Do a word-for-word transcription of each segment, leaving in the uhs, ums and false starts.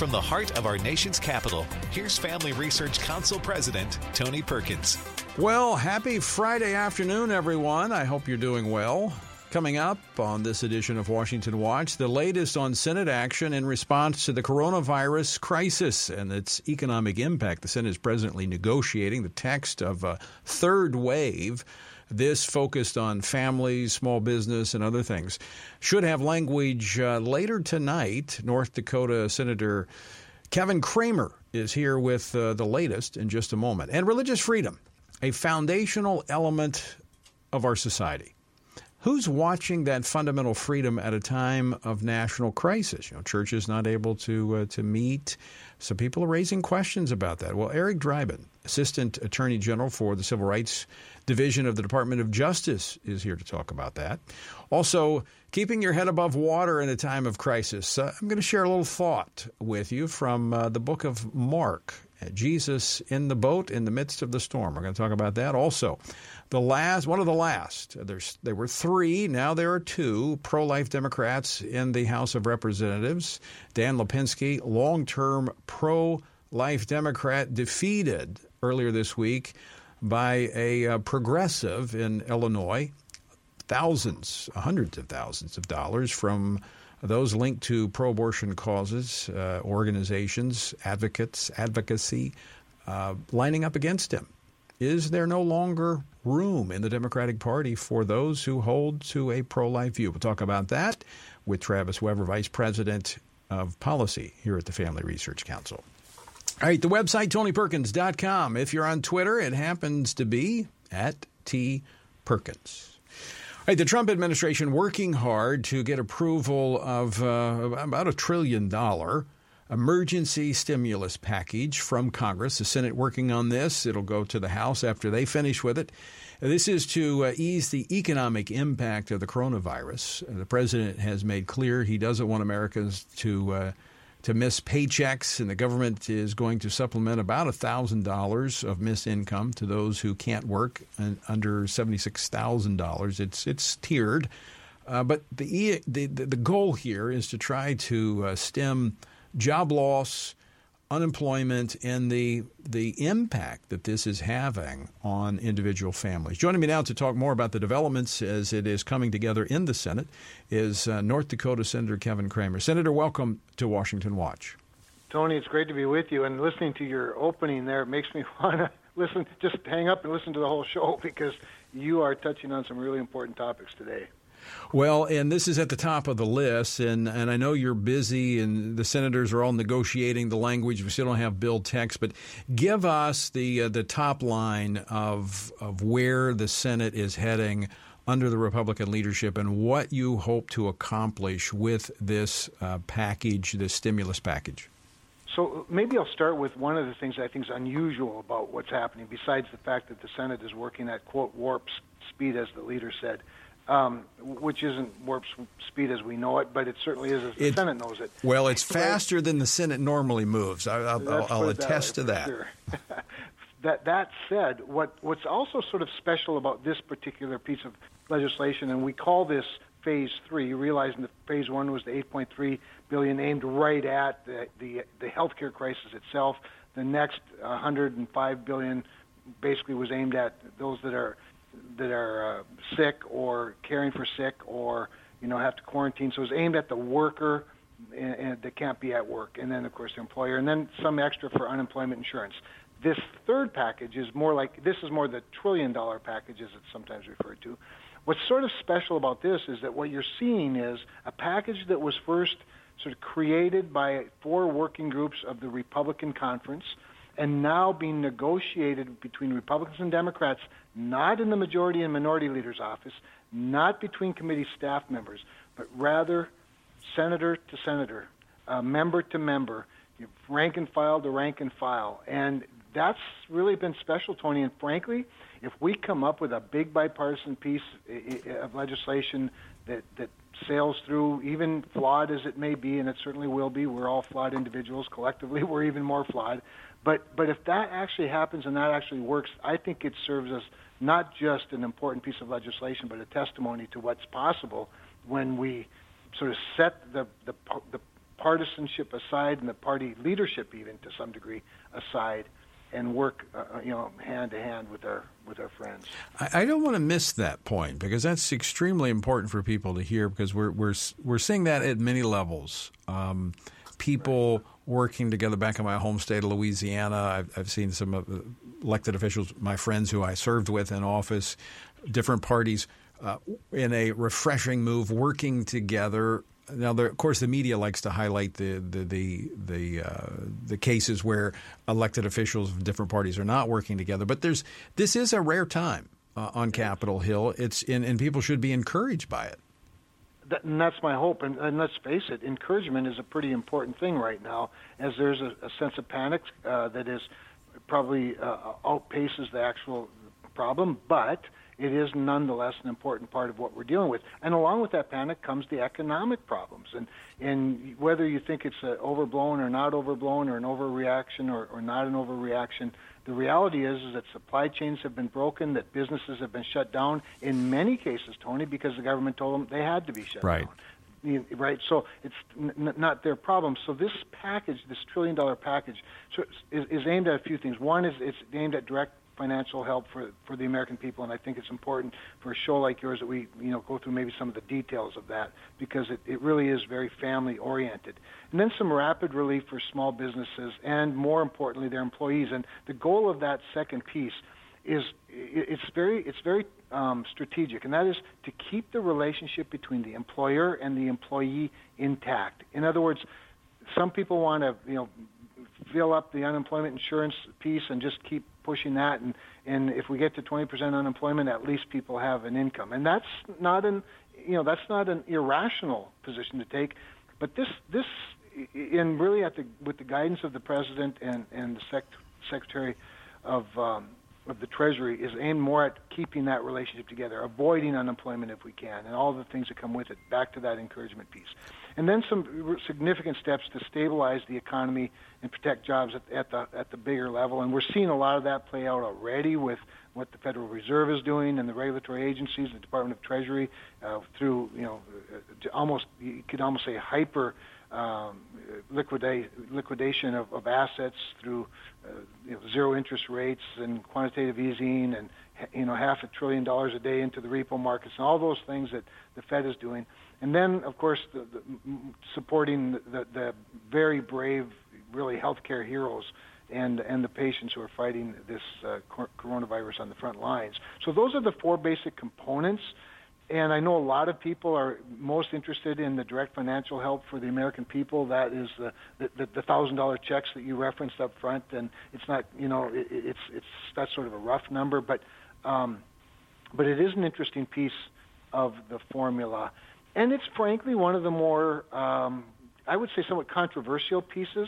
From the heart of our nation's capital, here's Family Research Council President Tony Perkins. Well, happy Friday afternoon, everyone. I hope you're doing well. Coming up on this edition of Washington Watch, the latest on Senate action in response to the coronavirus crisis and its economic impact. The Senate is presently negotiating the text of a third wave. This focused on families, small business, and other things. Should have language uh, later tonight. North Dakota Senator Kevin Cramer is here with uh, the latest in just a moment. And religious freedom, a foundational element of our society. Who's watching that fundamental freedom at a time of national crisis? You know, churches not able to uh, to meet. Some people are raising questions about that. Well, Eric Dreibin, Assistant Attorney General for the Civil Rights Division of the Department of Justice, is here to talk about that. Also, keeping your head above water in a time of crisis. Uh, I'm going to share a little thought with you from uh, the book of Mark. Jesus in the boat in the midst of the storm. We're going to talk about that. Also, the last, one of the last, there's, there were three, now there are two pro-life Democrats in the House of Representatives. Dan Lipinski, long-term pro-life Democrat, defeated earlier this week by a uh, progressive in Illinois. Thousands, hundreds of thousands of dollars from those linked to pro-abortion causes, uh, organizations, advocates, advocacy, uh, lining up against him. Is there no longer room in the Democratic Party for those who hold to a pro-life view? We'll talk about that with Travis Weber, Vice President of Policy here at the Family Research Council. All right, the website, tony perkins dot com. If you're on Twitter, it happens to be at T Perkins. All right, the Trump administration working hard to get approval of uh, about a trillion dollar emergency stimulus package from Congress. The Senate working on this. It'll go to the House after they finish with it. This is to uh, ease the economic impact of the coronavirus. Uh, the president has made clear he doesn't want Americans to uh, to miss paychecks, and the government is going to supplement about one thousand dollars of missed income to those who can't work and under seventy-six thousand dollars. It's it's tiered, uh, but the, the the goal here is to try to uh, stem job loss, unemployment, and the the impact that this is having on individual families. Joining me now to talk more about the developments as it is coming together in the Senate is uh, North Dakota Senator Kevin Cramer. Senator, welcome to Washington Watch. Tony, it's great to be with you. And listening to your opening there, it makes me want to listen, just hang up and listen to the whole show because you are touching on some really important topics today. Well, and this is at the top of the list, and, and I know you're busy, and the senators are all negotiating the language. We still don't have bill text, but give us the uh, the top line of of where the Senate is heading under the Republican leadership and what you hope to accomplish with this uh, package, this stimulus package. So maybe I'll start with one of the things I think is unusual about what's happening, besides the fact that the Senate is working at, quote, warp speed, as the leader said. Um, which isn't warp speed as we know it, but it certainly is as the it, Senate knows it. Well, it's faster so, than the Senate normally moves. I, I'll, I'll, I'll attest to that. Sure. that. That said, what, what's also sort of special about this particular piece of legislation, and we call this Phase Three, realizing that Phase One was the eight point three billion dollars aimed right at the the, the healthcare crisis itself. The next one hundred five billion dollars basically was aimed at those that are that are uh, sick or caring for sick or, you know, have to quarantine. So it's aimed at the worker and, and that can't be at work, and then, of course, the employer, and then some extra for unemployment insurance. This third package is more like, this is more the trillion-dollar package, as it's sometimes referred to. What's sort of special about this is that what you're seeing is a package that was first sort of created by four working groups of the Republican Conference and now being negotiated between Republicans and Democrats, not in the majority and minority leader's office, not between committee staff members, but rather senator to senator, uh, member to member, rank and file to rank and file. And that's really been special, Tony. And frankly, if we come up with a big bipartisan piece of legislation that, that sails through, even flawed as it may be, and it certainly will be, we're all flawed individuals. Collectively, we're even more flawed. But but if that actually happens and that actually works, I think it serves as not just an important piece of legislation, but a testimony to what's possible when we sort of set the the, the partisanship aside and the party leadership even to some degree aside, and work, uh, you know, hand to hand with our with our friends. I, I don't want to miss that point because that's extremely important for people to hear because we're we're we're seeing that at many levels. Um, people right. working together back in my home state of Louisiana. I've, I've seen some of the elected officials, my friends who I served with in office, different parties, uh, in a refreshing move, working together. Now, there, of course, the media likes to highlight the the the the, uh, the cases where elected officials of different parties are not working together. But there's this is a rare time uh, on Capitol Hill. It's in, and people should be encouraged by it. That, and that's my hope. And, and let's face it, encouragement is a pretty important thing right now, as there's a, a sense of panic uh, that is probably uh, outpaces the actual problem, but it is nonetheless an important part of what we're dealing with. And along with that panic comes the economic problems. And, and whether you think it's uh, overblown or not overblown or an overreaction or, or not an overreaction, the reality is, is that supply chains have been broken, that businesses have been shut down in many cases, Tony, because the government told them they had to be shut right. down. Right, so it's n- not their problem. So this package, this trillion-dollar package, so is, is aimed at a few things. One is it's aimed at direct financial help for, for the American people, and I think it's important for a show like yours that we you know go through maybe some of the details of that because it, it really is very family-oriented. And then some rapid relief for small businesses and, more importantly, their employees. And the goal of that second piece is it's very it's very um, strategic, and that is to keep the relationship between the employer and the employee intact. In other words, some people want to you know fill up the unemployment insurance piece and just keep pushing that, and, and if we get to twenty percent unemployment, at least people have an income, and that's not an you know that's not an irrational position to take, but this this in really at the with the guidance of the president and and the sec, secretary of um, of the Treasury is aimed more at keeping that relationship together, avoiding unemployment if we can, and all the things that come with it. Back to that encouragement piece. And then some significant steps to stabilize the economy and protect jobs at, at the at the bigger level. And we're seeing a lot of that play out already with what the Federal Reserve is doing and the regulatory agencies, the Department of Treasury, uh, through you know almost you could almost say hyper um, liquidate, liquidation of, of assets through uh, you know, zero interest rates and quantitative easing and you know half a trillion dollars a day into the repo markets and all those things that the Fed is doing. And then, of course, the, the, supporting the, the very brave, really healthcare heroes and and the patients who are fighting this uh, coronavirus on the front lines. So those are the four basic components. And I know a lot of people are most interested in the direct financial help for the American people. That is the the, the, the thousand dollar checks that you referenced up front. And it's not, you know, it, it's it's that's sort of a rough number, but um, but it is an interesting piece of the formula. And it's frankly one of the more, um, I would say, somewhat controversial pieces.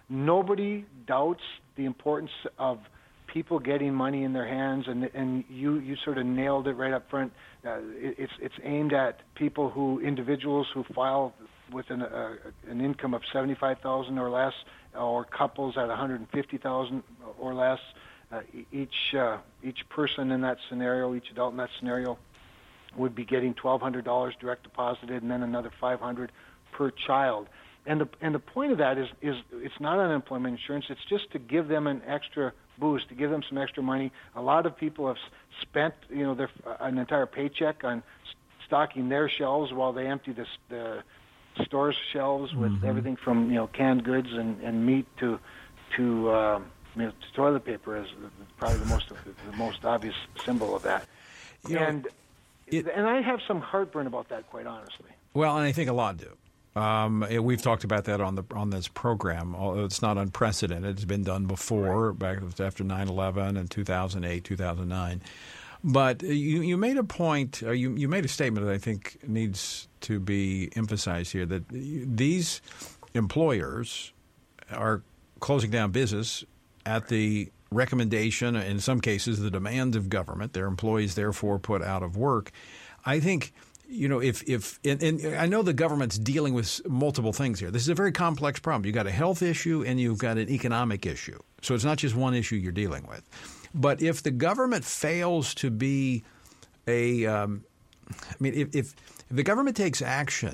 Nobody doubts the importance of people getting money in their hands, and and you, you sort of nailed it right up front. Uh, it, it's it's aimed at people who, individuals who file with an uh, an income of seventy-five thousand dollars or less, or couples at one hundred fifty thousand dollars or less. Uh, each uh, each person in that scenario, each adult in that scenario, would be getting twelve hundred dollars direct deposited, and then another five hundred dollars per child. And the and the point of that is is it's not unemployment insurance. It's just to give them an extra boost, to give them some extra money. A lot of people have spent you know their an entire paycheck on stocking their shelves while they empty the the store's shelves with mm-hmm. everything from you know canned goods and, and meat to to uh, you know, to toilet paper is probably the most the most obvious symbol of that. You and know, it, and I have some heartburn about that, quite honestly. Well, and I think a lot do. Um, we've talked about that on the on this program. Although it's not unprecedented. It's been done before, right. back after nine eleven and two thousand eight, two thousand nine. But you, you made a point, or you, you made a statement that I think needs to be emphasized here, that these employers are closing down business at the recommendation, in some cases, the demand of government. Their employees, therefore, put out of work. I think, you know, if, if and, and I know the government's dealing with multiple things here. This is a very complex problem. You've got a health issue and you've got an economic issue. So it's not just one issue you're dealing with. But if the government fails to be a um, – I mean, if, if, if the government takes action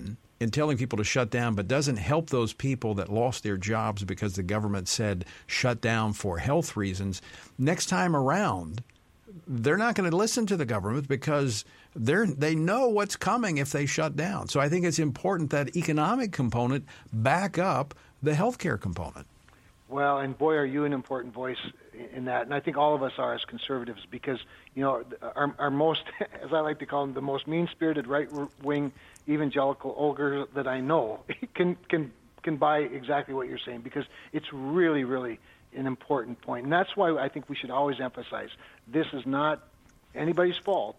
in telling people to shut down, but doesn't help those people that lost their jobs because the government said shut down for health reasons, next time around, they're not going to listen to the government because they're they know what's coming if they shut down. So I think it's important that economic component back up the healthcare component. Well, and boy, are you an important voice in that. And I think all of us are as conservatives because, you know, our, our most, as I like to call them, the most mean-spirited right-wing evangelical ogre that I know can can can buy exactly what you're saying because it's really, really an important point. And that's why I think we should always emphasize this is not anybody's fault,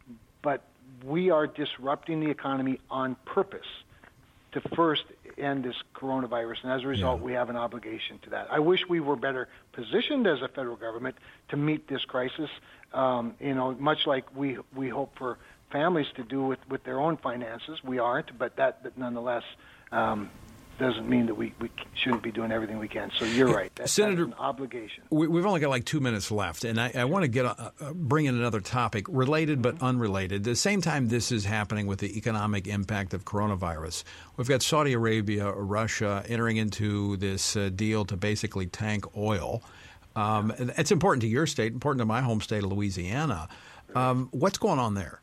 but we are disrupting the economy on purpose to first end this coronavirus, and as a result, yeah. we have an obligation to that. I wish we were better positioned as a federal government to meet this crisis, um, you know, much like we we hope for families to do with, with their own finances. We aren't, but that, that nonetheless um, doesn't mean that we, we shouldn't be doing everything we can. So you're right. That, Senator, that's an obligation. We, we've only got like two minutes left, and I, I want to get a, uh, bring in another topic, related but unrelated. At the same time this is happening with the economic impact of coronavirus, we've got Saudi Arabia or Russia entering into this uh, deal to basically tank oil. Um, it's important to your state, important to my home state of Louisiana. Um, what's going on there?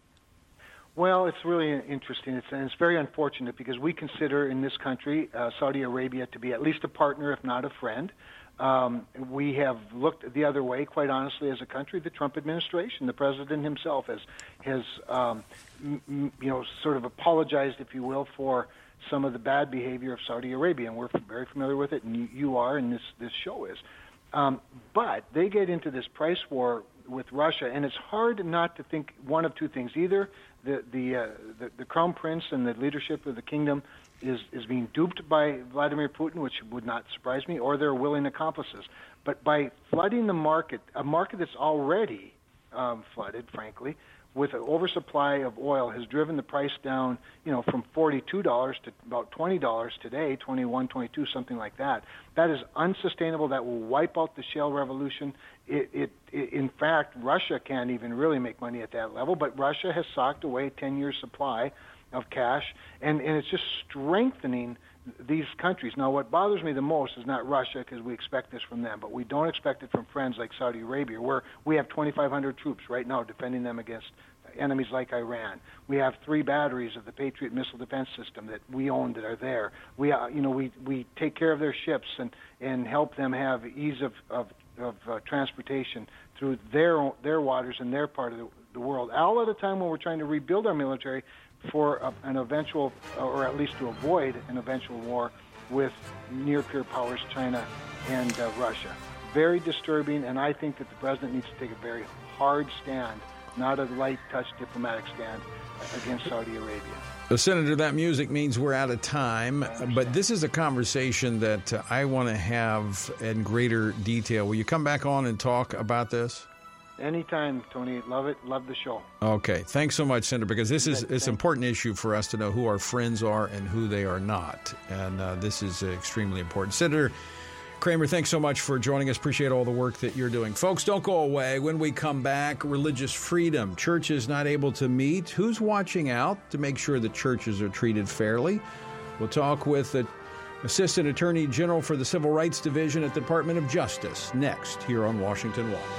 Well, it's really interesting. It's, and it's very unfortunate because we consider in this country uh, Saudi Arabia to be at least a partner, if not a friend. Um, we have looked the other way, quite honestly, as a country. The Trump administration, the president himself, has, has um, m- you know, sort of apologized, if you will, for some of the bad behavior of Saudi Arabia, and we're very familiar with it, and you, you are, and this, this show is. Um, but they get into this price war with Russia, and it's hard not to think one of two things. Either the the, uh, the the crown prince and the leadership of the kingdom is, is being duped by Vladimir Putin, which would not surprise me, or they're willing accomplices. But by flooding the market, a market that's already um, flooded, frankly, with an oversupply of oil has driven the price down, you know, from forty-two dollars to about twenty dollars today, twenty-one, twenty-two, something like that. That is unsustainable. That will wipe out the shale revolution. It, it, it, in fact, Russia can't even really make money at that level, but Russia has socked away a ten-year supply of cash, and, and it's just strengthening these countries. Now, what bothers me the most is not Russia, because we expect this from them, but we don't expect it from friends like Saudi Arabia, where we have twenty-five hundred troops right now defending them against enemies like Iran. We have three batteries of the Patriot missile defense system that we own that are there. We, uh, you know, we, we take care of their ships and, and help them have ease of, of, of uh, transportation through their their waters in their part of the, the world, all at a time when we're trying to rebuild our military for a, an eventual, or at least to avoid an eventual war with near-peer powers, China and uh, Russia. Very disturbing, and I think that the president needs to take a very hard stand, not a light-touch diplomatic stand against Saudi Arabia. So, Senator, that music means we're out of time, but this is a conversation that uh, I want to have in greater detail. Will you come back on and talk about this? Anytime, Tony. Love it. Love the show. Okay. Thanks so much, Senator, because this is it's an important issue for us to know who our friends are and who they are not. And uh, this is extremely important. Senator Cramer, thanks so much for joining us. Appreciate all the work that you're doing. Folks, don't go away. When we come back, religious freedom. Churches not able to meet. Who's watching out to make sure that churches are treated fairly? We'll talk with the Assistant Attorney General for the Civil Rights Division at the Department of Justice next here on Washington Watch.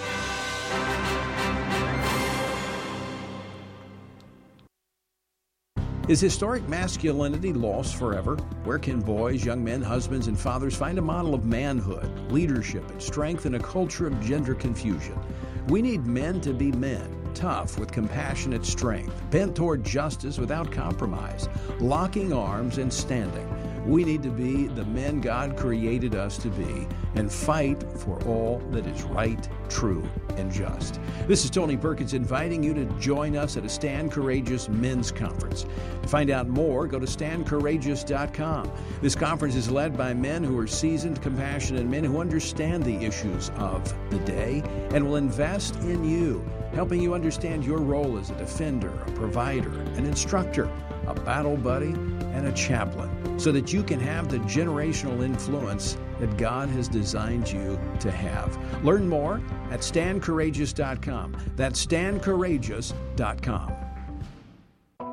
Is historic masculinity lost forever? Where can boys, young men, husbands, and fathers find a model of manhood, leadership, and strength in a culture of gender confusion? We need men to be men, tough with compassionate strength, bent toward justice without compromise, locking arms and standing. We need to be the men God created us to be and fight for all that is right, true, and just. This is Tony Perkins inviting you to join us at a Stand Courageous Men's Conference. To find out more, go to stand courageous dot com. This conference is led by men who are seasoned, compassionate men who understand the issues of the day and will invest in you, helping you understand your role as a defender, a provider, an instructor, a battle buddy, and a chaplain, so that you can have the generational influence that God has designed you to have. Learn more at stand courageous dot com. That's stand courageous dot com.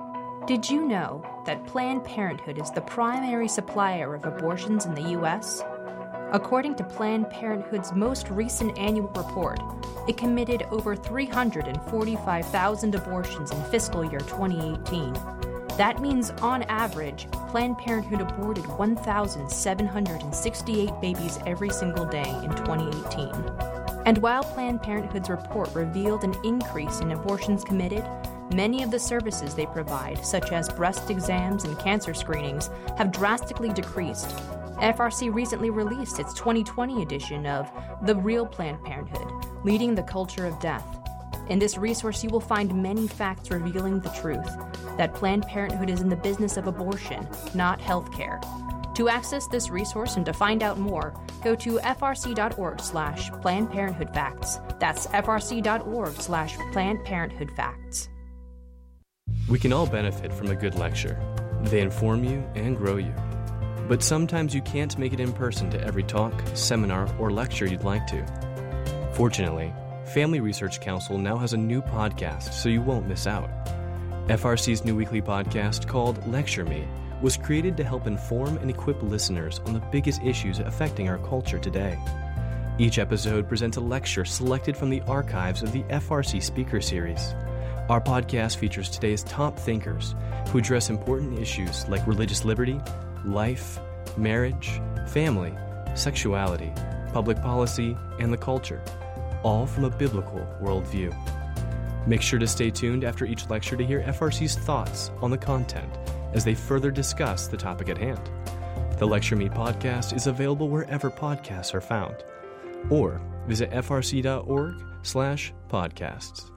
Did you know that Planned Parenthood is the primary supplier of abortions in the U S? According to Planned Parenthood's most recent annual report, it committed over three hundred forty-five thousand abortions in fiscal year twenty eighteen. That means, on average, Planned Parenthood aborted one thousand seven hundred sixty-eight babies every single day in twenty eighteen. And while Planned Parenthood's report revealed an increase in abortions committed, many of the services they provide, such as breast exams and cancer screenings, have drastically decreased. F R C recently released its twenty twenty edition of The Real Planned Parenthood, Leading the Culture of Death. In this resource, you will find many facts revealing the truth, that Planned Parenthood is in the business of abortion, not healthcare. To access this resource and to find out more, go to frc.org slash Planned Parenthood Facts. That's frc.org slash Planned Parenthood Facts. We can all benefit from a good lecture. They inform you and grow you. But sometimes you can't make it in person to every talk, seminar, or lecture you'd like to. Fortunately, Family Research Council now has a new podcast, so you won't miss out. F R C's new weekly podcast, called Lecture Me, was created to help inform and equip listeners on the biggest issues affecting our culture today. Each episode presents a lecture selected from the archives of the F R C Speaker Series. Our podcast features today's top thinkers who address important issues like religious liberty, life, marriage, family, sexuality, public policy, and the culture, all from a biblical worldview. Make sure to stay tuned after each lecture to hear F R C's thoughts on the content as they further discuss the topic at hand. The Lecture Me podcast is available wherever podcasts are found, or visit frc.org slash podcasts.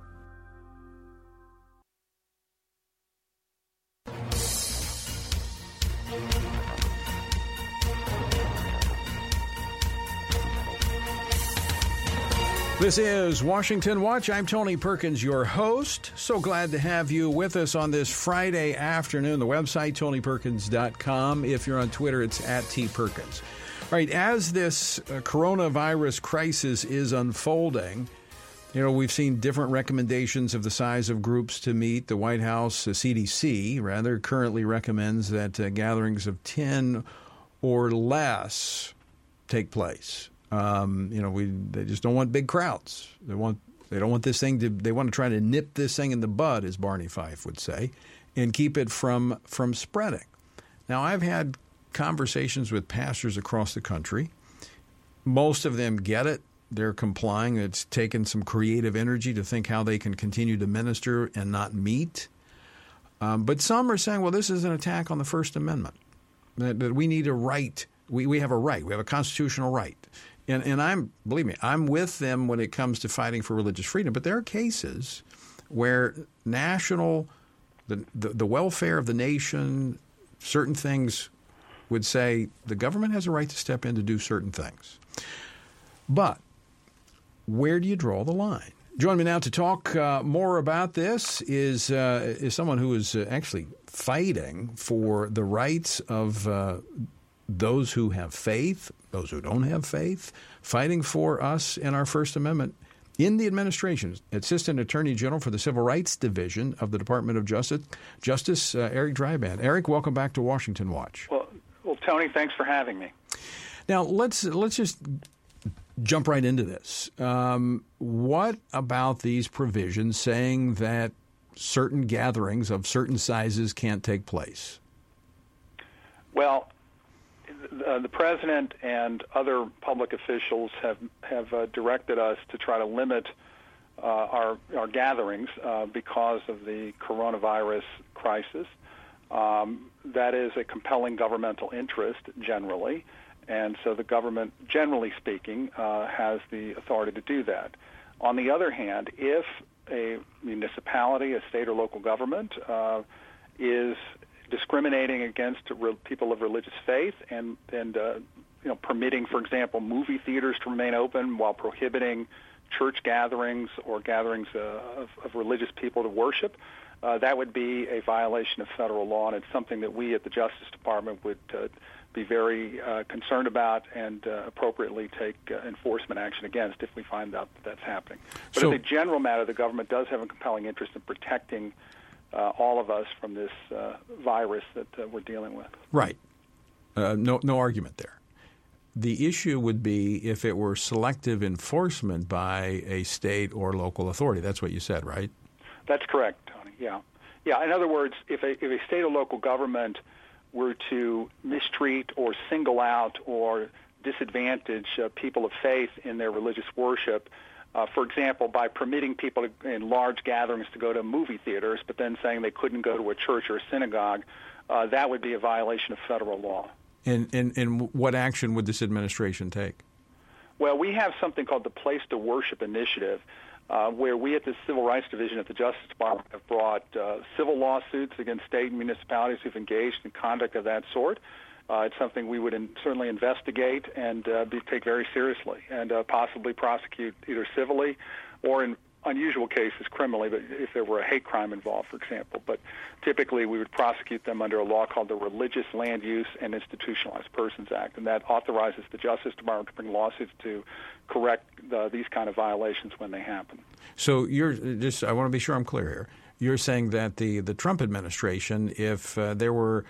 This is Washington Watch. I'm Tony Perkins, your host. So glad to have you with us on this Friday afternoon. The website, tony perkins dot com. If you're on Twitter, it's at T Perkins. All right, as this uh, coronavirus crisis is unfolding, you know, we've seen different recommendations of the size of groups to meet. The White House, uh, C D C, rather, currently recommends that uh, gatherings of ten or less take place. Um, you know, we they just don't want big crowds. They want they don't want this thing to. They want to try to nip this thing in the bud, as Barney Fife would say, and keep it from from spreading. Now, I've had conversations with pastors across the country. Most of them get it. They're complying. It's taken some creative energy to think how they can continue to minister and not meet. Um, but some are saying, well, this is an attack on the First Amendment, that, that we need a right. We, we have a right. We have a constitutional right. And, and I'm, believe me, I'm with them when it comes to fighting for religious freedom. But there are cases where national, the, the, the welfare of the nation, certain things would say the government has a right to step in to do certain things. But where do you draw the line? Join me now to talk uh, more about this is uh, is someone who is uh, actually fighting for the rights of uh, those who have faith, those who don't have faith, fighting for us in our First Amendment in the administration. Assistant Attorney General for the Civil Rights Division of the Department of Justice, Justice uh, Eric Dreiband. Eric, welcome back to Washington Watch. Well, well, Tony, thanks for having me. Now, let's let's just jump right into this. Um, what about these provisions saying that certain gatherings of certain sizes can't take place? Well, Uh, the president and other public officials have have uh, directed us to try to limit uh, our our gatherings uh, because of the coronavirus crisis. Um, that is a compelling governmental interest generally, and so the government, generally speaking, uh, has the authority to do that. On the other hand, if a municipality, a state or local government uh, is discriminating against re- people of religious faith and and uh, you know permitting, for example, movie theaters to remain open while prohibiting church gatherings or gatherings uh, of, of religious people to worship, uh, that would be a violation of federal law, and it's something that we at the Justice Department would uh, be very uh, concerned about and uh, appropriately take uh, enforcement action against if we find out that that's happening. But so, as a general matter, the government does have a compelling interest in protecting uh, all of us from this uh, virus that uh, we're dealing with. Right. Uh, no, no argument there. The issue would be if it were selective enforcement by a state or local authority. That's what you said, right? That's correct, Tony. Yeah. Yeah. In other words, if a, if a state or local government were to mistreat or single out or disadvantage uh, people of faith in their religious worship, uh, for example, by permitting people to, in large gatherings to go to movie theaters, but then saying they couldn't go to a church or a synagogue, uh, that would be a violation of federal law. And, and, and what action would this administration take? Well, we have something called the Place to Worship Initiative, uh, where we at the Civil Rights Division at the Justice Department have brought uh, civil lawsuits against state and municipalities who've engaged in conduct of that sort. Uh, it's something we would in, certainly investigate and uh, be, take very seriously and uh, possibly prosecute either civilly or in unusual cases criminally, but if there were a hate crime involved, for example. But typically we would prosecute them under a law called the Religious Land Use and Institutionalized Persons Act, and that authorizes the Justice Department to bring lawsuits to correct the, these kind of violations when they happen. So you're just, I want to be sure I'm clear here. You're saying that the, the Trump administration, if uh, there were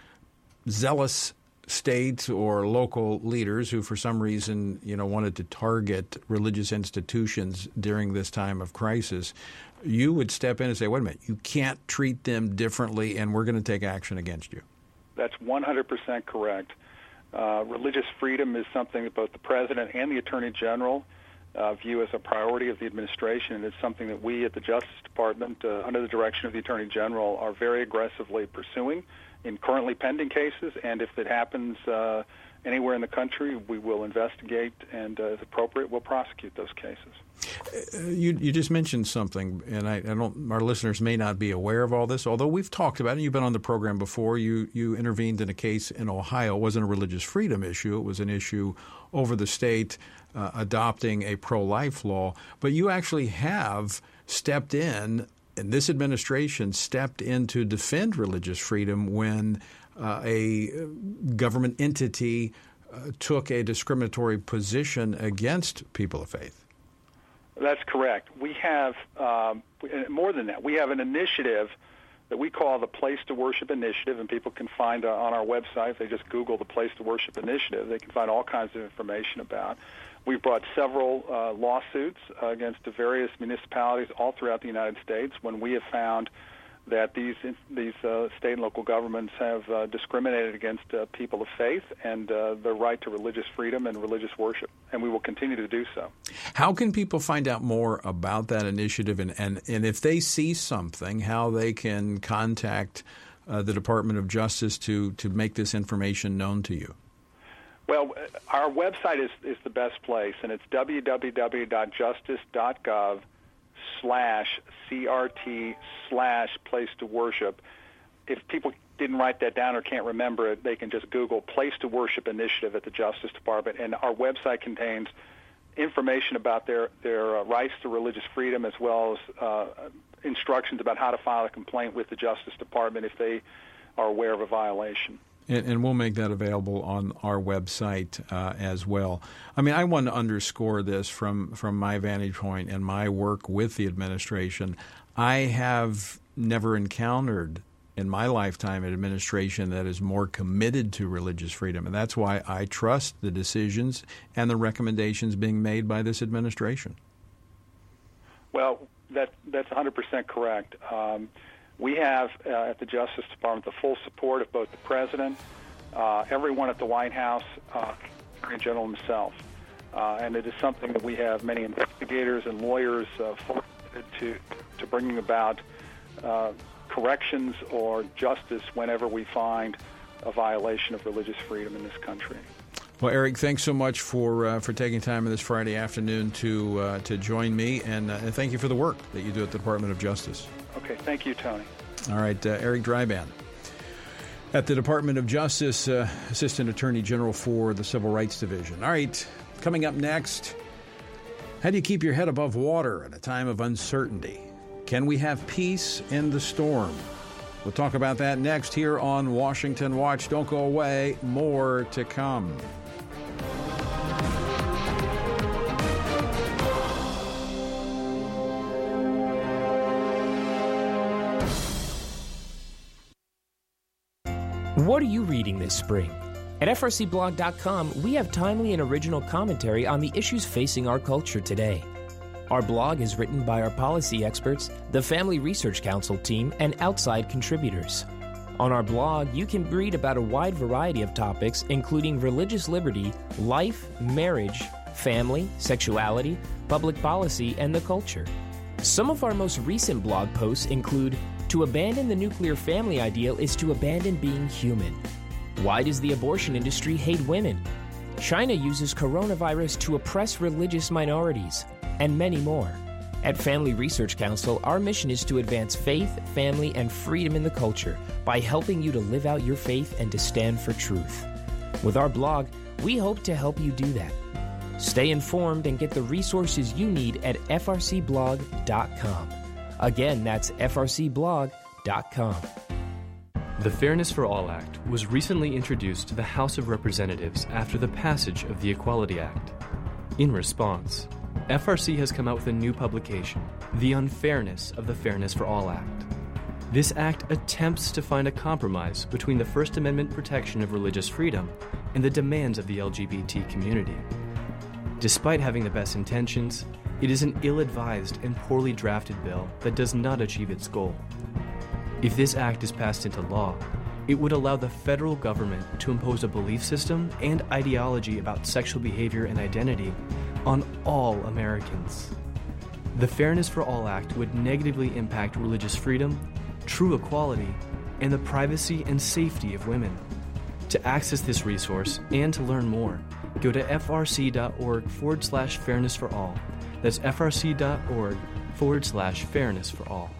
zealous state or local leaders who for some reason, you know, wanted to target religious institutions during this time of crisis, you would step in and say, wait a minute, you can't treat them differently and we're going to take action against you. That's one hundred percent correct. Uh, religious freedom is something that both the President and the Attorney General uh, view as a priority of the administration, and it's something that we at the Justice Department, uh, under the direction of the Attorney General, are very aggressively pursuing in currently pending cases, and if it happens uh, anywhere in the country, we will investigate, and uh, if appropriate, we'll prosecute those cases. Uh, you, you just mentioned something, and I, I don't. Our listeners may not be aware of all this, although we've talked about it. You've been on the program before. You you intervened in a case in Ohio. It wasn't a religious freedom issue. It was an issue over the state uh, adopting a pro-life law. But you actually have stepped in. And this administration stepped in to defend religious freedom when uh, a government entity uh, took a discriminatory position against people of faith. That's correct. We have um, more than that. We have an initiative that we call the Place to Worship Initiative, and people can find uh, on our website, if they just Google the Place to Worship Initiative, they can find all kinds of information about. We've brought several uh, lawsuits uh, against the various municipalities all throughout the United States when we have found that these these uh, state and local governments have uh, discriminated against uh, people of faith and uh, their right to religious freedom and religious worship, and we will continue to do so. How can people find out more about that initiative, and, and, and if they see something, how they can contact uh, the Department of Justice to, to make this information known to you? Well, our website is, is the best place, and it's w w w dot justice dot gov slash C R T slash place to worship. If people didn't write that down or can't remember it, they can just Google Place to Worship Initiative at the Justice Department, and our website contains information about their, their uh, rights to religious freedom, as well as uh, instructions about how to file a complaint with the Justice Department if they are aware of a violation. And, and we'll make that available on our website uh, as well. I mean, I want to underscore this from, from my vantage point and my work with the administration. I have never encountered in my lifetime an administration that is more committed to religious freedom. And that's why I trust the decisions and the recommendations being made by this administration. Well, that, that's one hundred percent correct. Um, We have uh, at the Justice Department the full support of both the President, uh, everyone at the White House, uh, Attorney General himself. Uh, and it is something that we have many investigators and lawyers uh, for, to, to bringing about uh, corrections or justice whenever we find a violation of religious freedom in this country. Well, Eric, thanks so much for uh, for taking time on this Friday afternoon to uh, to join me, and, uh, and thank you for the work that you do at the Department of Justice. Okay, thank you, Tony. All right, uh, Eric Dryban at the Department of Justice, uh, Assistant Attorney General for the Civil Rights Division. All right, coming up next, how do you keep your head above water at a time of uncertainty? Can we have peace in the storm? We'll talk about that next here on Washington Watch. Don't go away. More to come. What are you reading this spring? At F R C blog dot com, we have timely and original commentary on the issues facing our culture today. Our blog is written by our policy experts, the Family Research Council team, and outside contributors. On our blog, you can read about a wide variety of topics, including religious liberty, life, marriage, family, sexuality, public policy, and the culture. Some of our most recent blog posts include, "To abandon the nuclear family ideal is to abandon being human." Why does the abortion industry hate women? China uses coronavirus to oppress religious minorities, and many more. At Family Research Council, our mission is to advance faith, family, and freedom in the culture by helping you to live out your faith and to stand for truth. With our blog, we hope to help you do that. Stay informed and get the resources you need at F R C blog dot com. Again, that's F R C blog dot com. The Fairness for All Act was recently introduced to the House of Representatives after the passage of the Equality Act. In response, F R C has come out with a new publication, The Unfairness of the Fairness for All Act. This act attempts to find a compromise between the First Amendment protection of religious freedom and the demands of the L G B T community. Despite having the best intentions, it is an ill-advised and poorly drafted bill that does not achieve its goal. If this act is passed into law, it would allow the federal government to impose a belief system and ideology about sexual behavior and identity on all Americans. The Fairness for All Act would negatively impact religious freedom, true equality, and the privacy and safety of women. To access this resource and to learn more, go to frc.org forward slash fairness for all. That's frc.org forward slash fairness for all.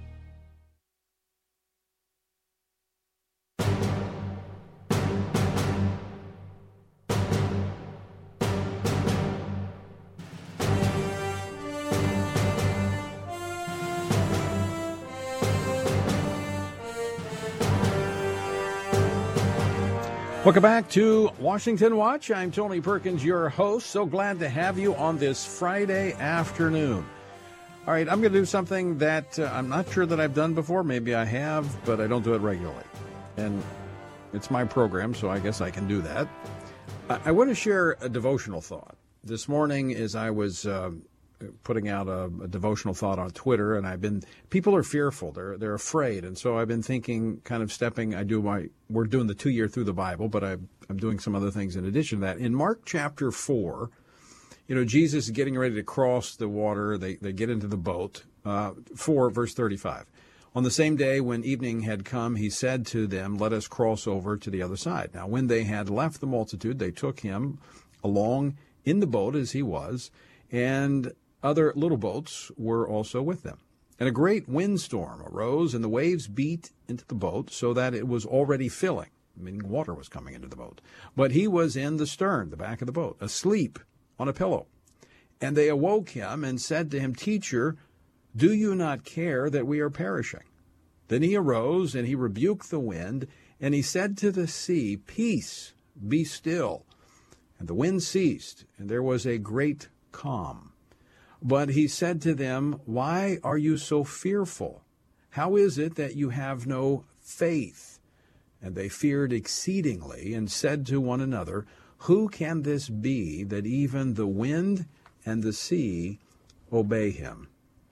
Welcome back to Washington Watch. I'm Tony Perkins, your host. So glad to have you on this Friday afternoon. All right, I'm going to do something that uh, I'm not sure that I've done before. Maybe I have, but I don't do it regularly. And it's my program, so I guess I can do that. I, I want to share a devotional thought. This morning, as I was uh, putting out a, a devotional thought on Twitter, and I've been, people are fearful, they're they're afraid, and so I've been thinking, kind of stepping, I do my, we're doing the two-year through the Bible, but I, I'm doing some other things in addition to that. In Mark chapter four, you know, Jesus is getting ready to cross the water, they, they get into the boat, uh, four, verse thirty-five. On the same day when evening had come, he said to them, "Let us cross over to the other side." Now, when they had left the multitude, they took him along in the boat as he was, and other little boats were also with them. And a great windstorm arose, and the waves beat into the boat so that it was already filling, meaning water was coming into the boat. But he was in the stern, the back of the boat, asleep on a pillow. And they awoke him and said to him, "Teacher, do you not care that we are perishing?" Then he arose, and he rebuked the wind, and he said to the sea, "Peace, be still." And the wind ceased, and there was a great calm. But he said to them, "Why are you so fearful? How is it that you have no faith?" And they feared exceedingly and said to one another, "Who can this be that even the wind and the sea obey him?"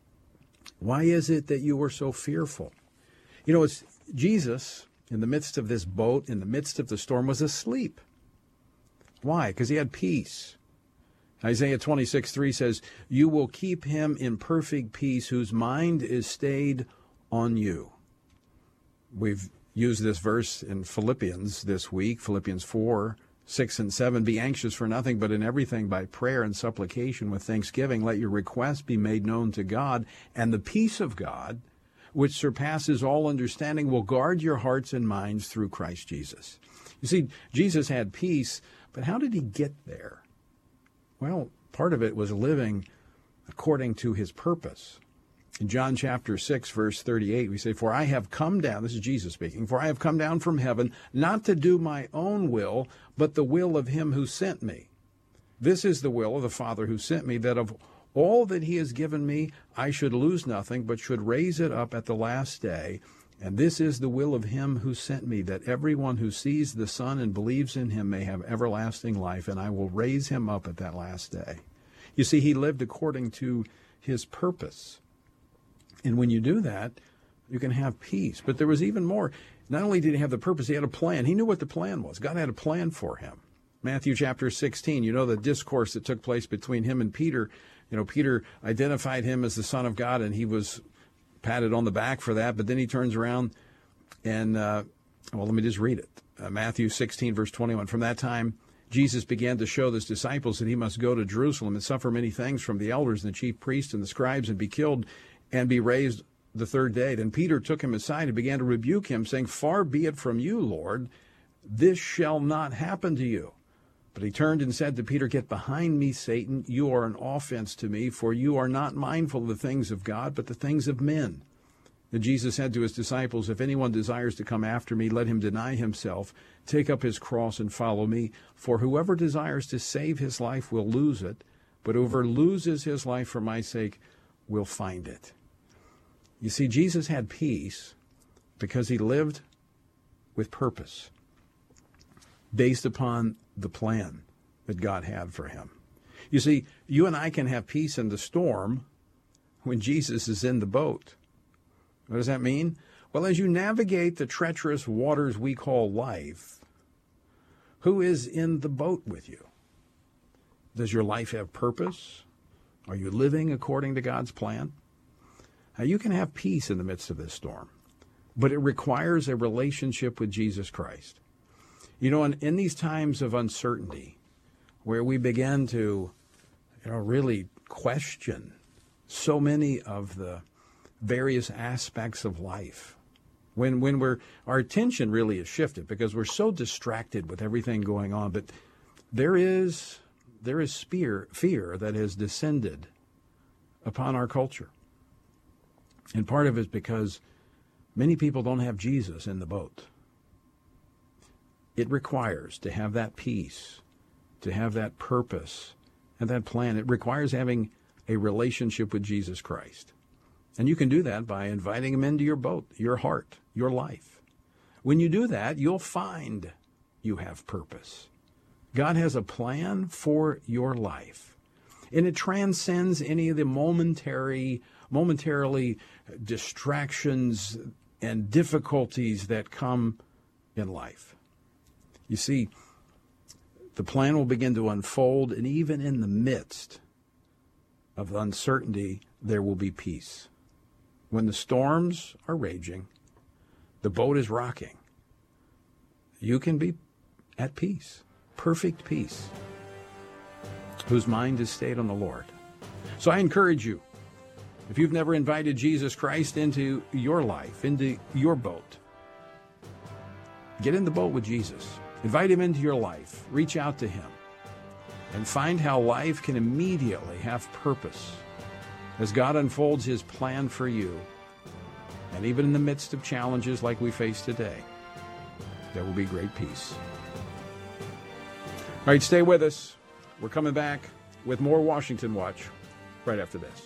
Why is it that you are so fearful? You know, it's Jesus, in the midst of this boat, in the midst of the storm, was asleep. Why? Because he had peace. Isaiah twenty-six three says, "You will keep him in perfect peace whose mind is stayed on you." We've used this verse in Philippians this week, Philippians four, six and seven. "Be anxious for nothing, but in everything by prayer and supplication with thanksgiving, let your requests be made known to God, and the peace of God, which surpasses all understanding, will guard your hearts and minds through Christ Jesus." You see, Jesus had peace, but how did he get there? Well, part of it was living according to his purpose. In John chapter six, verse thirty-eight, we say, "For I have come down," this is Jesus speaking, "for I have come down from heaven, not to do my own will, but the will of him who sent me. This is the will of the Father who sent me, that of all that he has given me, I should lose nothing, but should raise it up at the last day. And this is the will of him who sent me, that everyone who sees the Son and believes in him may have everlasting life, and I will raise him up at that last day. You see, he lived according to his purpose. And when you do that, you can have peace. But there was even more. Not only did he have the purpose, he had a plan. He knew what the plan was. God had a plan for him. Matthew chapter sixteen, you know the discourse that took place between him and Peter. You know, Peter identified him as the Son of God, and he was patted on the back for that. But then he turns around and, uh, well, let me just read it. Uh, Matthew sixteen, verse twenty-one. From that time, Jesus began to show his disciples that he must go to Jerusalem and suffer many things from the elders and the chief priests and the scribes and be killed and be raised the third day. Then Peter took him aside and began to rebuke him, saying, Far be it from you, Lord, this shall not happen to you. But he turned and said to Peter, Get behind me, Satan. You are an offense to me, for you are not mindful of the things of God, but the things of men. And Jesus said to his disciples, If anyone desires to come after me, let him deny himself, take up his cross and follow me. For whoever desires to save his life will lose it, but whoever loses his life for my sake will find it. You see, Jesus had peace because he lived with purpose, based upon the plan that God had for him. You see, you and I can have peace in the storm when Jesus is in the boat. What does that mean? Well, as you navigate the treacherous waters we call life, who is in the boat with you? Does your life have purpose? Are you living according to God's plan? Now, you can have peace in the midst of this storm, but it requires a relationship with Jesus Christ. You know, in, in these times of uncertainty, where we begin to, you know, really question so many of the various aspects of life, when when we're our attention really is shifted because we're so distracted with everything going on, but there is there is fear fear that has descended upon our culture. And part of it is because many people don't have Jesus in the boat. It requires to have that peace, to have that purpose and that plan. It requires having a relationship with Jesus Christ. And you can do that by inviting him into your boat, your heart, your life. When you do that, you'll find you have purpose. God has a plan for your life. And it transcends any of the momentary, momentarily distractions and difficulties that come in life. You see, the plan will begin to unfold, and even in the midst of uncertainty, there will be peace. When the storms are raging, the boat is rocking, you can be at peace, perfect peace, whose mind is stayed on the Lord. So I encourage you, if you've never invited Jesus Christ into your life, into your boat, get in the boat with Jesus. Invite him into your life. Reach out to him and find how life can immediately have purpose as God unfolds his plan for you. And even in the midst of challenges like we face today, there will be great peace. All right, stay with us. We're coming back with more Washington Watch right after this.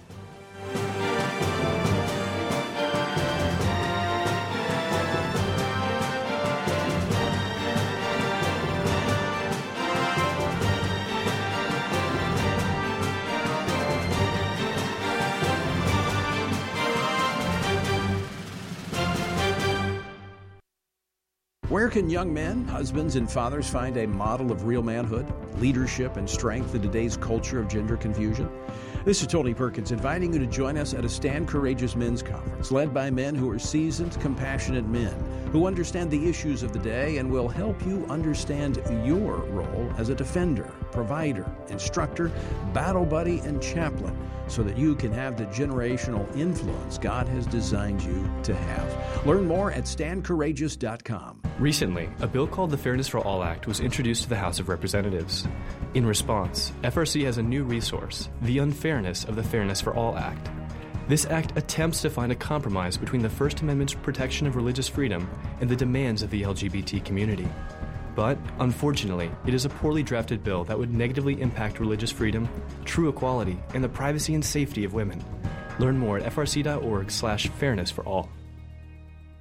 Where can young men, husbands, and fathers find a model of real manhood, leadership, and strength in today's culture of gender confusion? This is Tony Perkins inviting you to join us at a Stand Courageous Men's Conference led by men who are seasoned, compassionate men who understand the issues of the day and will help you understand your role as a defender, provider, instructor, battle buddy, and chaplain so that you can have the generational influence God has designed you to have. Learn more at stand courageous dot com. Recently, a bill called the Fairness for All Act was introduced to the House of Representatives. In response, F R C has a new resource, the Unfairness of the Fairness for All Act. This act attempts to find a compromise between the First Amendment's protection of religious freedom and the demands of the L G B T community. But, unfortunately, it is a poorly drafted bill that would negatively impact religious freedom, true equality, and the privacy and safety of women. Learn more at f r c dot org slash fairness for all.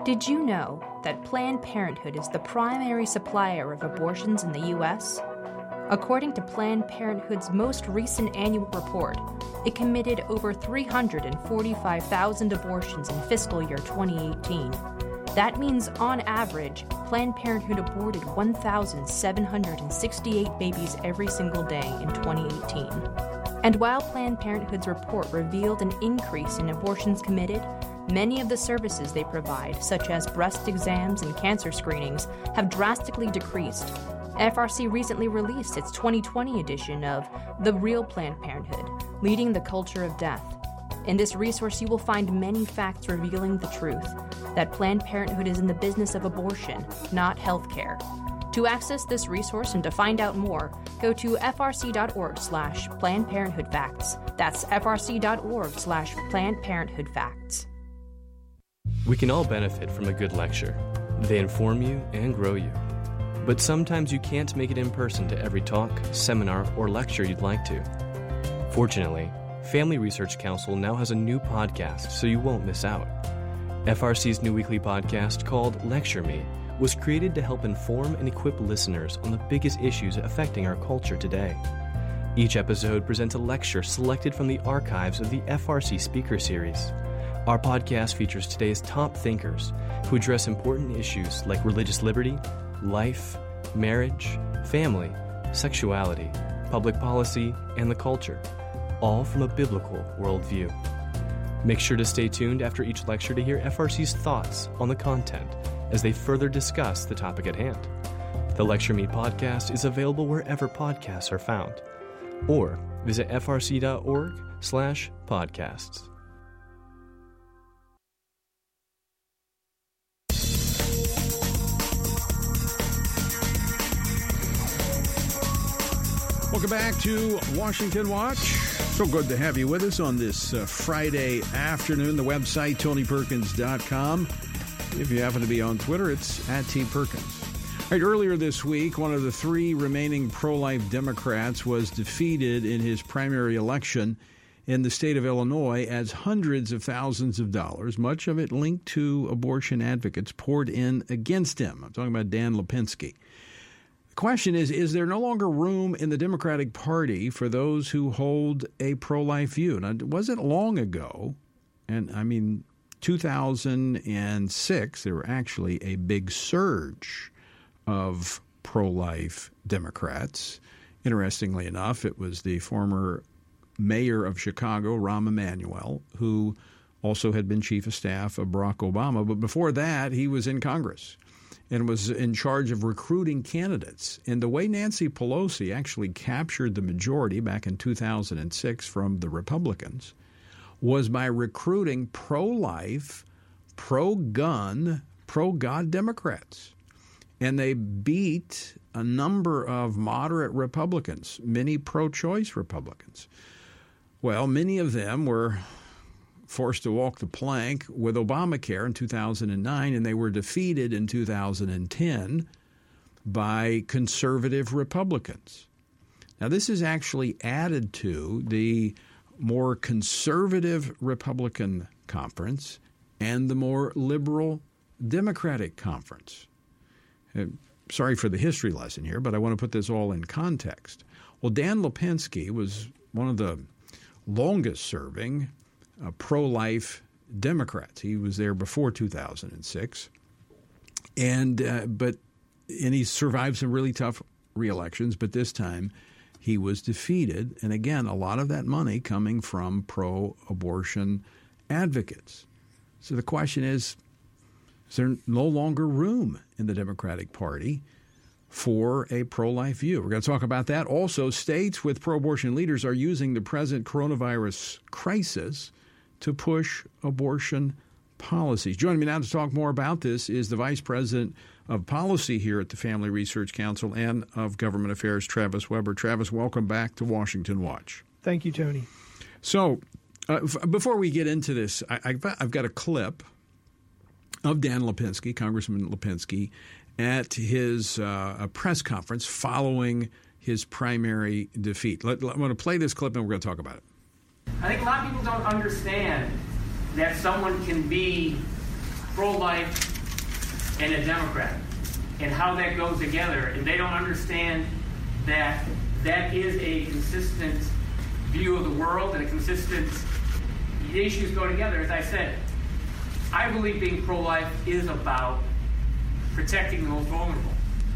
Did you know that Planned Parenthood is the primary supplier of abortions in the U S? According to Planned Parenthood's most recent annual report, it committed over three hundred forty-five thousand abortions in fiscal year twenty eighteen. That means, on average, Planned Parenthood aborted one thousand seven hundred sixty-eight babies every single day in twenty eighteen. And while Planned Parenthood's report revealed an increase in abortions committed, many of the services they provide, such as breast exams and cancer screenings, have drastically decreased. F R C recently released its twenty twenty edition of The Real Planned Parenthood, Leading the Culture of Death. In this resource, you will find many facts revealing the truth, that Planned Parenthood is in the business of abortion, not healthcare. To access this resource and to find out more, go to frc.org slash Planned Parenthood Facts. That's frc.org slash Planned Parenthood Facts. We can all benefit from a good lecture. They inform you and grow you. But sometimes you can't make it in person to every talk, seminar, or lecture you'd like to. Fortunately, Family Research Council now has a new podcast, so you won't miss out. F R C's new weekly podcast, called Lecture Me, was created to help inform and equip listeners on the biggest issues affecting our culture today. Each episode presents a lecture selected from the archives of the F R C Speaker Series. Our podcast features today's top thinkers who address important issues like religious liberty, life, marriage, family, sexuality, public policy, and the culture, all from a biblical worldview. Make sure to stay tuned after each lecture to hear F R C's thoughts on the content as they further discuss the topic at hand. The Lecture Me podcast is available wherever podcasts are found, or visit frc.org slash podcasts. Welcome back to Washington Watch. So good to have you with us on this uh, Friday afternoon. The website, tony perkins dot com. If you happen to be on Twitter, it's at T Perkins. All right, earlier this week, one of the three remaining pro-life Democrats was defeated in his primary election in the state of Illinois as hundreds of thousands of dollars, much of it linked to abortion advocates, poured in against him. I'm talking about Dan Lipinski. The question is, is there no longer room in the Democratic Party for those who hold a pro-life view? Now, it wasn't long ago, and I mean, two thousand six, there were actually a big surge of pro-life Democrats. Interestingly enough, it was the former mayor of Chicago, Rahm Emanuel, who also had been chief of staff of Barack Obama. But before that, he was in Congress and was in charge of recruiting candidates. And the way Nancy Pelosi actually captured the majority back in two thousand six from the Republicans was by recruiting pro-life, pro-gun, pro-God Democrats. And they beat a number of moderate Republicans, many pro-choice Republicans. Well, many of them were forced to walk the plank with Obamacare in two thousand nine, and they were defeated in two thousand ten by conservative Republicans. Now, this is actually added to the more conservative Republican conference and the more liberal Democratic conference. Uh, sorry for the history lesson here, but I want to put this all in context. Well, Dan Lipinski was one of the longest-serving uh, pro-life Democrats. He was there before two thousand six, and uh, but and he survived some really tough re-elections. But this time, he was defeated, and again, a lot of that money coming from pro-abortion advocates. So the question is, is there no longer room in the Democratic Party for a pro-life view? We're going to talk about that. Also, states with pro-abortion leaders are using the present coronavirus crisis to push abortion policies. Joining me now to talk more about this is the Vice President of Policy here at the Family Research Council and of Government Affairs, Travis Weber. Travis, welcome back to Washington Watch. Thank you, Tony. So uh, f- before we get into this, I- I've, I've got a clip of Dan Lipinski, Congressman Lipinski, at his uh, a press conference following his primary defeat. Let, let, I'm going to play this clip and we're going to talk about it. I think a lot of people don't understand that someone can be pro-life and a Democrat, and how that goes together. And they don't understand that that is a consistent view of the world and a consistent, the issues go together. As I said, I believe being pro-life is about protecting the most vulnerable.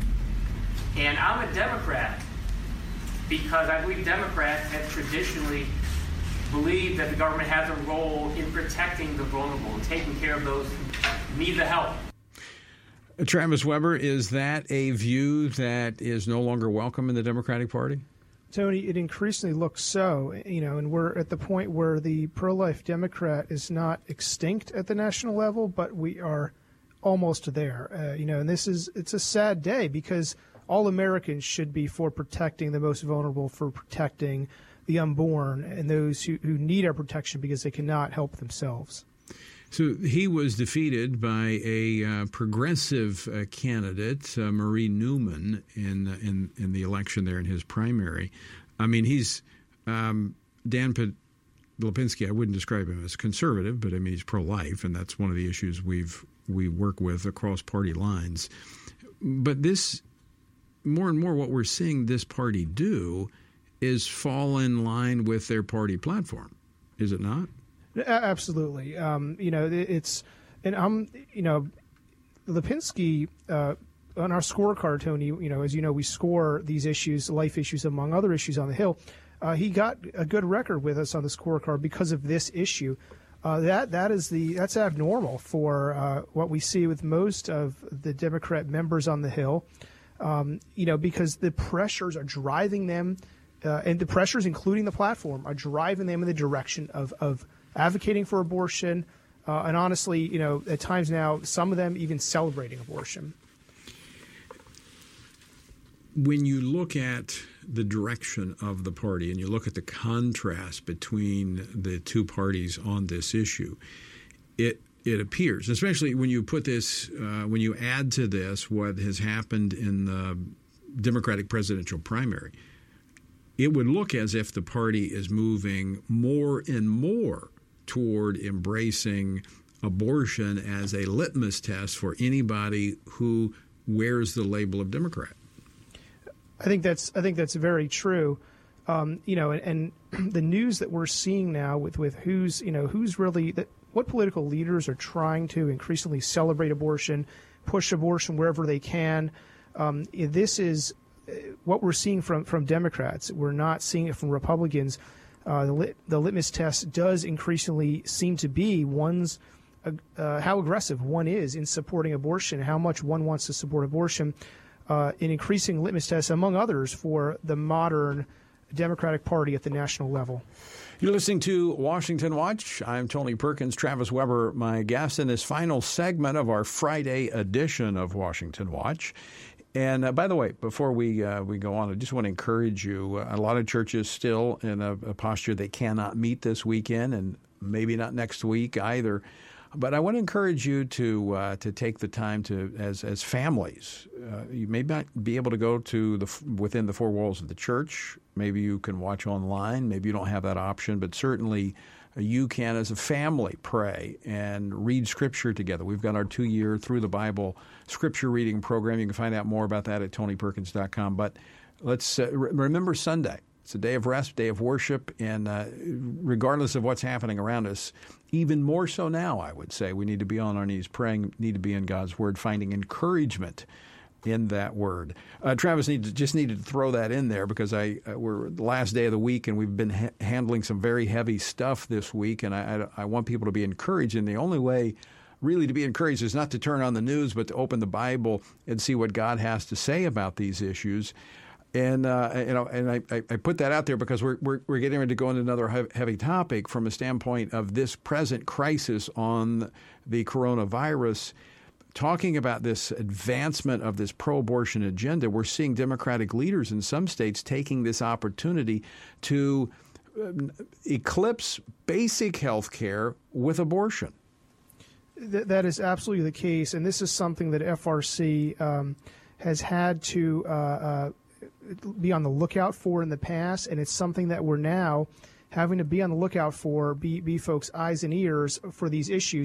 And I'm a Democrat because I believe Democrats have traditionally believed that the government has a role in protecting the vulnerable and taking care of those who need the help. Travis Weber, is that a view that is no longer welcome in the Democratic Party? Tony, it increasingly looks so, you know, and we're at the point where the pro-life Democrat is not extinct at the national level, but we are almost there, uh, you know, and this is, it's a sad day because all Americans should be for protecting the most vulnerable, for protecting the unborn and those who, who need our protection because they cannot help themselves. So he was defeated by a uh, progressive uh, candidate, uh, Marie Newman, in, in in the election there in his primary. I mean, he's um, Dan Lipinski. I wouldn't describe him as conservative, but I mean he's pro-life, and that's one of the issues we've we work with across party lines. But this, more and more, what we're seeing this party do is fall in line with their party platform. Is it not? Absolutely. Um, you know, it's, and I'm, you know, Lipinski, uh, on our scorecard, Tony, you know, as you know, we score these issues, life issues, among other issues on the Hill. Uh, he got a good record with us on the scorecard because of this issue. Uh, that that is the that's abnormal for uh, what we see with most of the Democrat members on the Hill. Um, you know, because the pressures are driving them, uh, and the pressures, including the platform, are driving them in the direction of of advocating for abortion, uh, and honestly, you know, at times now, some of them even celebrating abortion. When you look at the direction of the party and you look at the contrast between the two parties on this issue, it it appears, especially when you put this, uh, when you add to this what has happened in the Democratic presidential primary, it would look as if the party is moving more and more toward embracing abortion as a litmus test for anybody who wears the label of Democrat. I think that's I think that's very true. Um, you know, and, and the news that we're seeing now with, with who's you know who's really that, what political leaders are trying to increasingly celebrate abortion, push abortion wherever they can. Um, this is what we're seeing from from Democrats. We're not seeing it from Republicans. Uh, the, lit, the litmus test does increasingly seem to be one's uh, uh, how aggressive one is in supporting abortion, how much one wants to support abortion, uh, an increasing litmus test, among others, for the modern Democratic Party at the national level. You're listening to Washington Watch. I'm Tony Perkins. Travis Weber, my guest in this final segment of our Friday edition of Washington Watch. And uh, by the way, before we uh, we go on, I just want to encourage you. Uh, a lot of churches still in a, a posture they cannot meet this weekend, and maybe not next week either. But I want to encourage you to uh, to take the time to, as as families, uh, you may not be able to go to the within the four walls of the church. Maybe you can watch online. Maybe you don't have that option, but certainly you can, as a family, pray and read Scripture together. We've got our two-year Through the Bible Scripture reading program. You can find out more about that at tony perkins dot com. But let's uh, re- remember Sunday. It's a day of rest, day of worship, and uh, regardless of what's happening around us, even more so now, I would say, we need to be on our knees praying, need to be in God's Word, finding encouragement in that Word. Uh, Travis need to, just needed to throw that in there because I uh, we're the last day of the week, and we've been ha- handling some very heavy stuff this week, and I, I, I want people to be encouraged, and the only way really to be encouraged is not to turn on the news, but to open the Bible and see what God has to say about these issues. And uh, you know, and I, I put that out there because we're we're, we're getting ready to go into another heavy topic from a standpoint of this present crisis on the coronavirus. Talking about this advancement of this pro-abortion agenda, we're seeing Democratic leaders in some states taking this opportunity to eclipse basic health care with abortion. Th- that is absolutely the case, and this is something that F R C um, has had to uh, uh, be on the lookout for in the past, and it's something that we're now having to be on the lookout for, be, be folks' eyes and ears for these issues.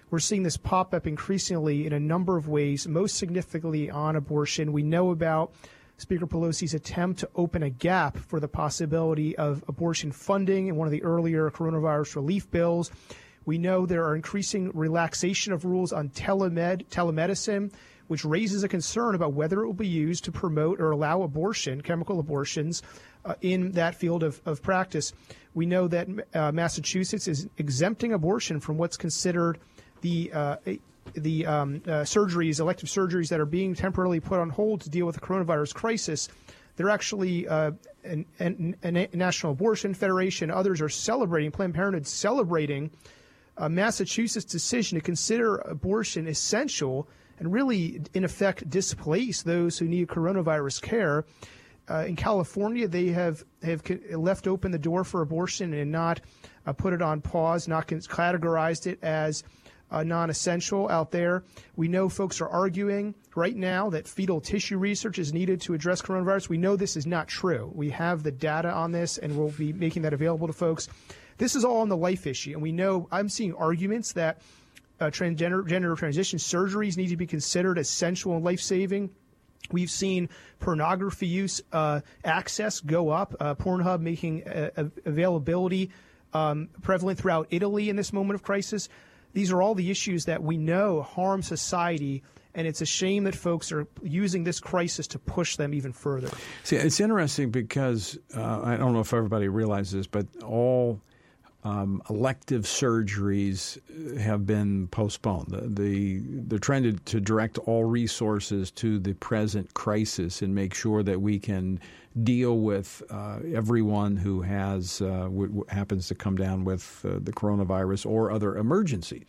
We're seeing this pop up increasingly in a number of ways, most significantly on abortion. We know about Speaker Pelosi's attempt to open a gap for the possibility of abortion funding in one of the earlier coronavirus relief bills. We know there are increasing relaxation of rules on telemed, telemedicine, which raises a concern about whether it will be used to promote or allow abortion, chemical abortions, uh, in that field of, of practice. We know that uh, Massachusetts is exempting abortion from what's considered the uh, the um, uh, surgeries, elective surgeries that are being temporarily put on hold to deal with the coronavirus crisis. They're actually uh, an, an, a National Abortion Federation. Others are celebrating, Planned Parenthood celebrating uh, Massachusetts' decision to consider abortion essential and really, in effect, displace those who need coronavirus care. Uh, in California, they have, have left open the door for abortion and not uh, put it on pause, not categorized it as uh, non-essential out there. We know folks are arguing right now that fetal tissue research is needed to address coronavirus. We know this is not true. We have the data on this, and we'll be making that available to folks. This is all on the life issue, and we know I'm seeing arguments that uh, transgender gender transition surgeries need to be considered essential and life-saving. We've seen pornography use uh, access go up, uh, Pornhub making uh, availability um, prevalent throughout Italy in this moment of crisis. These are all the issues that we know harm society, and it's a shame that folks are using this crisis to push them even further. See, it's interesting because uh, I don't know if everybody realizes this, but all Um, elective surgeries have been postponed. The, the, they're trying to, to direct all resources to the present crisis and make sure that we can deal with uh, everyone who has uh, w- w- happens to come down with uh, the coronavirus or other emergencies.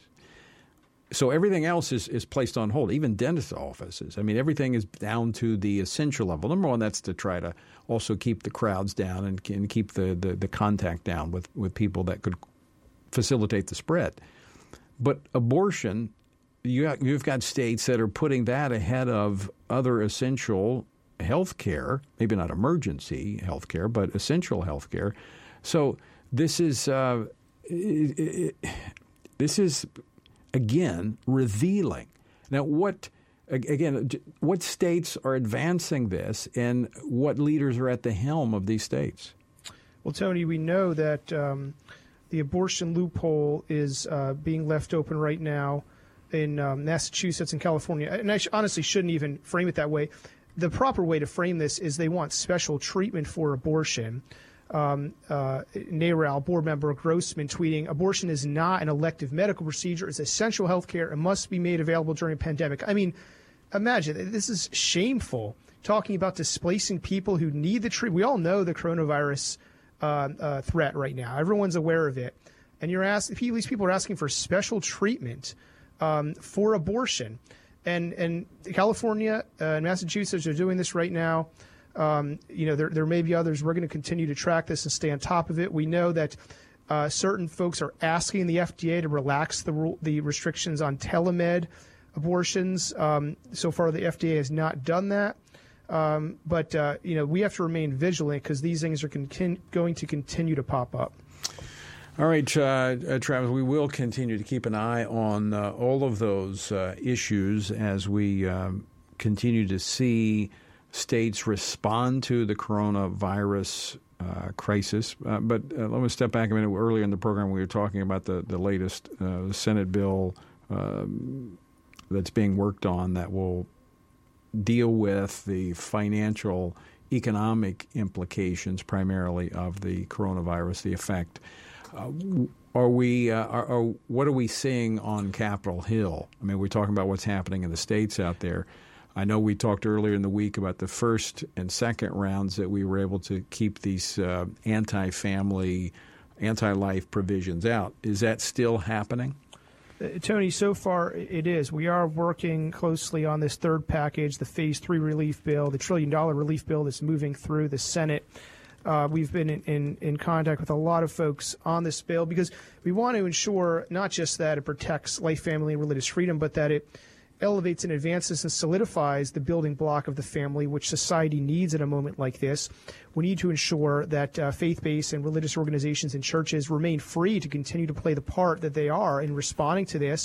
So everything else is, is placed on hold, even dentist offices. I mean, everything is down to the essential level. Number one, that's to try to also keep the crowds down and, and keep the, the, the contact down with, with people that could facilitate the spread. But abortion, you got, you've got states that are putting that ahead of other essential health care, maybe not emergency health care, but essential health care. So this is uh, it, it, this is... Again, revealing. Now, what again? What states are advancing this, and what leaders are at the helm of these states? Well, Tony, we know that um, the abortion loophole is uh, being left open right now in um, Massachusetts and California. And I sh- honestly shouldn't even frame it that way. The proper way to frame this is they want special treatment for abortion. Um, uh, NARAL board member Grossman tweeting, abortion is not an elective medical procedure. It's essential health care and must be made available during a pandemic. I mean, imagine, this is shameful, talking about displacing people who need the treatment. We all know the coronavirus uh, uh, threat right now. Everyone's aware of it. And you're asking, these people are asking for special treatment um, for abortion. And, and California uh, and Massachusetts are doing this right now. Um, you know, there, there may be others. We're going to continue to track this and stay on top of it. We know that uh, certain folks are asking the F D A to relax the rule, the restrictions on telemed abortions. Um, so far, the F D A has not done that. Um, but, uh, you know, we have to remain vigilant because these things are con- going to continue to pop up. All right, uh, uh, Travis, we will continue to keep an eye on uh, all of those uh, issues as we um, continue to see states respond to the coronavirus uh, crisis. Uh, but uh, let me step back a minute. Earlier in the program, we were talking about the, the latest uh, Senate bill um, that's being worked on that will deal with the financial, economic implications primarily of the coronavirus, the effect. Uh, are we? Uh, are, are, what are we seeing on Capitol Hill? I mean, we're talking about what's happening in the states out there. I know we talked earlier in the week about the first and second rounds that we were able to keep these uh, anti-family, anti-life provisions out. Is that still happening? Uh, Tony, so far it is. We are working closely on this third package, the phase three relief bill, the trillion dollar relief bill that's moving through the Senate. Uh, we've been in, in, in contact with a lot of folks on this bill because we want to ensure not just that it protects life, family, and religious freedom, but that it elevates and advances and solidifies the building block of the family, which society needs at a moment like this. We need to ensure that uh, faith-based and religious organizations and churches remain free to continue to play the part that they are in responding to this,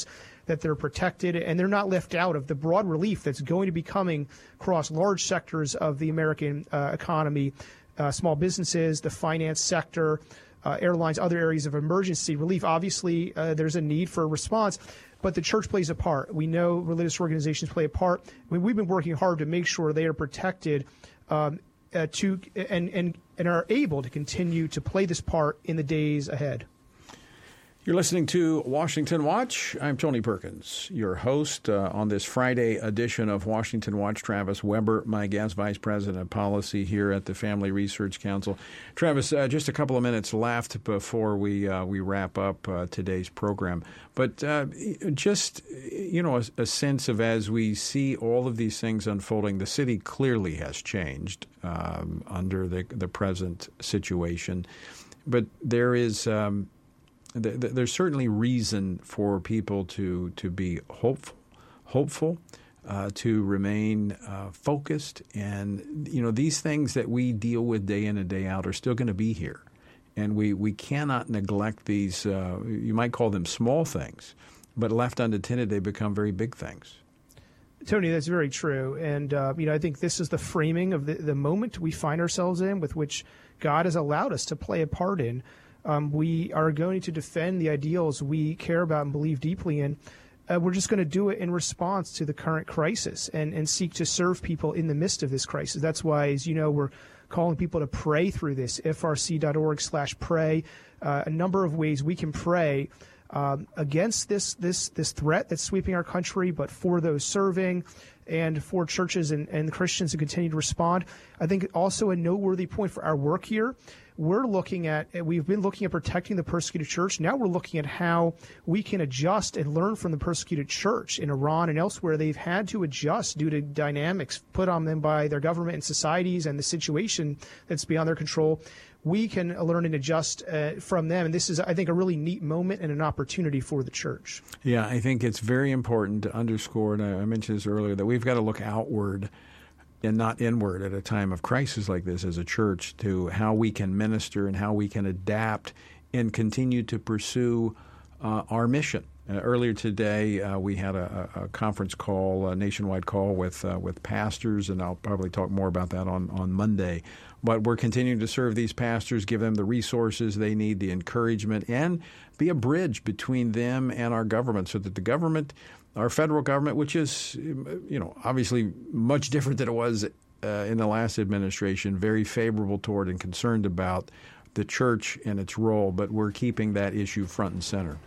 that they're protected and they're not left out of the broad relief that's going to be coming across large sectors of the American uh, economy, uh, small businesses, the finance sector, uh, airlines, other areas of emergency relief. Obviously, uh, there's a need for a response, but the church plays a part. We know religious organizations play a part. I mean, we've been working hard to make sure they are protected um, uh, to and, and, and are able to continue to play this part in the days ahead. You're listening to Washington Watch. I'm Tony Perkins, your host uh, on this Friday edition of Washington Watch. Travis Weber, my guest, Vice President of Policy here at the Family Research Council. Travis, uh, just a couple of minutes left before we uh, we wrap up uh, today's program. But uh, just, you know, a, a sense of as we see all of these things unfolding, the city clearly has changed um, under the, the present situation. But there is... Um, There's certainly reason for people to, to be hopeful, hopeful, uh, to remain uh, focused. And, you know, these things that we deal with day in and day out are still going to be here. And we, we cannot neglect these, uh, you might call them small things, but left unattended, they become very big things. Tony, that's very true. And, uh, you know, I think this is the framing of the, the moment we find ourselves in with which God has allowed us to play a part in. Um, we are going to defend the ideals we care about and believe deeply in. Uh, we're just going to do it in response to the current crisis and, and seek to serve people in the midst of this crisis. That's why, as you know, we're calling people to pray through this, f r c dot org slash pray. Uh, a number of ways we can pray um, against this, this, this threat that's sweeping our country, but for those serving and for churches and, and Christians to continue to respond. I think also a noteworthy point for our work here, we're looking at, we've been looking at protecting the persecuted church. Now we're looking at how we can adjust and learn from the persecuted church in Iran and elsewhere. They've had to adjust due to dynamics put on them by their government and societies and the situation that's beyond their control. We can learn and adjust uh, from them. And this is, I think, a really neat moment and an opportunity for the church. Yeah, I think it's very important to underscore, and I mentioned this earlier, that we've got to look outward and not inward at a time of crisis like this as a church, to how we can minister and how we can adapt and continue to pursue uh, our mission. Uh, earlier today, uh, we had a, a conference call, a nationwide call with uh, with pastors, and I'll probably talk more about that on, on Monday. But we're continuing to serve these pastors, give them the resources they need, the encouragement, and be a bridge between them and our government so that the government, our federal government, which is, you know, obviously much different than it was uh, in the last administration, very favorable toward and concerned about the church and its role, but we're keeping that issue front and center.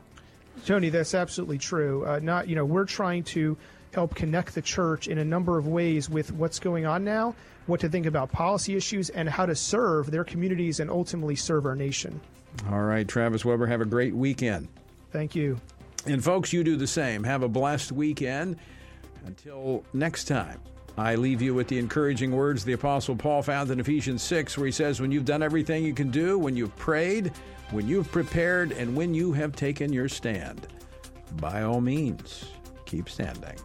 Tony, that's absolutely true. Uh, not, you know, we're trying to help connect the church in a number of ways with what's going on now, what to think about policy issues, and how to serve their communities and ultimately serve our nation. All right, Travis Weber, have a great weekend. Thank you. And folks, you do the same. Have a blessed weekend. Until next time, I leave you with the encouraging words the Apostle Paul found in Ephesians six, where he says, when you've done everything you can do, when you've prayed, when you've prepared, and when you have taken your stand, by all means, keep standing.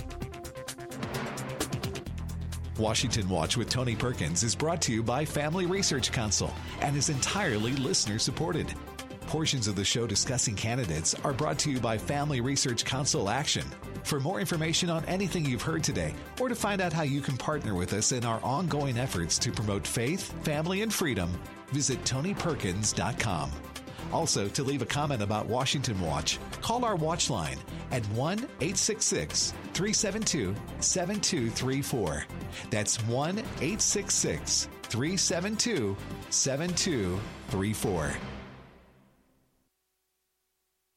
Washington Watch with Tony Perkins is brought to you by Family Research Council and is entirely listener-supported. Portions of the show discussing candidates are brought to you by Family Research Council Action. For more information on anything you've heard today, or to find out how you can partner with us in our ongoing efforts to promote faith, family, and freedom, visit tony perkins dot com. Also, to leave a comment about Washington Watch, call our watch line at one eight six six, three seven two, seven two three four. That's one eight six six, three seven two, seven two three four.